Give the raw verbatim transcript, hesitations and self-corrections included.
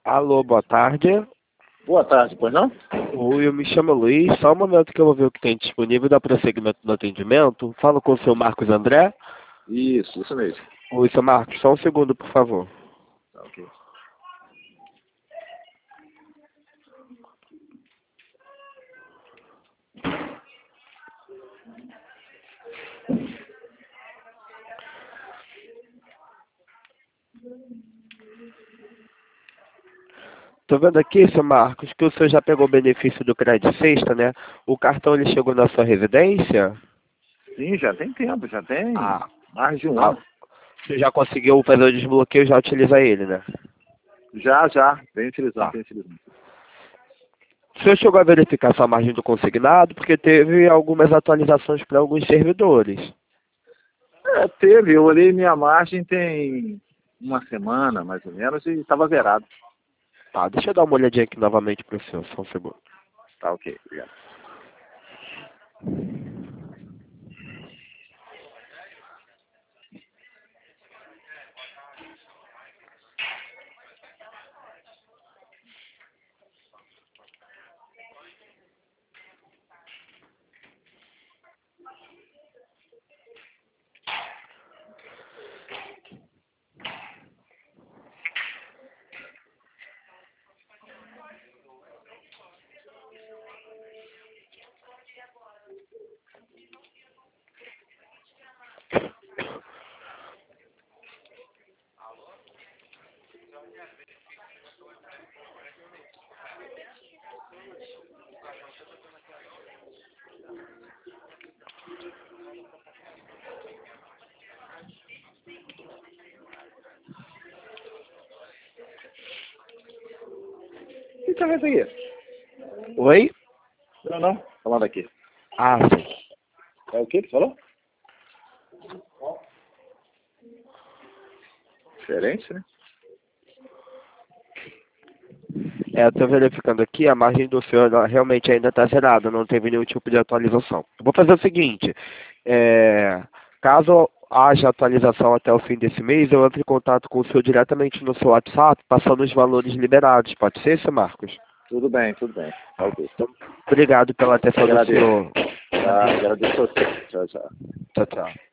Alô, boa tarde. Boa tarde, pois não? Oi, eu me chamo Luiz. Só um momento que eu vou ver o que tem disponível da prosseguimento do atendimento. Falo com o seu Marcos André. Isso, isso mesmo. Oi, seu Marcos, só um segundo, por favor. Tá, ok. Tô vendo aqui, seu Marcos, que o senhor já pegou o benefício do crédito sexta, né? O cartão ele chegou na sua residência? Sim, já tem tempo, já tem Ah, mais de um ah, ano. você já conseguiu fazer o desbloqueio e já utiliza ele, né? Já, já, vem utilizando, Tá. vem utilizando. O senhor chegou a verificar sua margem do consignado, porque teve algumas atualizações para alguns servidores. É, teve, eu olhei minha margem tem uma semana, mais ou menos, e estava zerado. Tá, deixa eu dar uma olhadinha aqui novamente para o senhor, só um segundo. Tá, ok, obrigado. O que tá vendo aqui? Oi? Não, não, falando aqui. Ah, sim. É o que que falou? Diferente, né? É, eu tô verificando aqui, a margem do senhor ela realmente ainda está zerada, não teve nenhum tipo de atualização. Eu vou fazer o seguinte, é, caso haja atualização até o fim desse mês, eu entro em contato com o senhor diretamente no seu WhatsApp, passando os valores liberados. Pode ser, seu Marcos? Tudo bem, tudo bem. Tá, ok. Então, obrigado pela atenção do Agradeço. senhor. Tá, agradeço a você. Tchau, tchau. Tchau, tchau.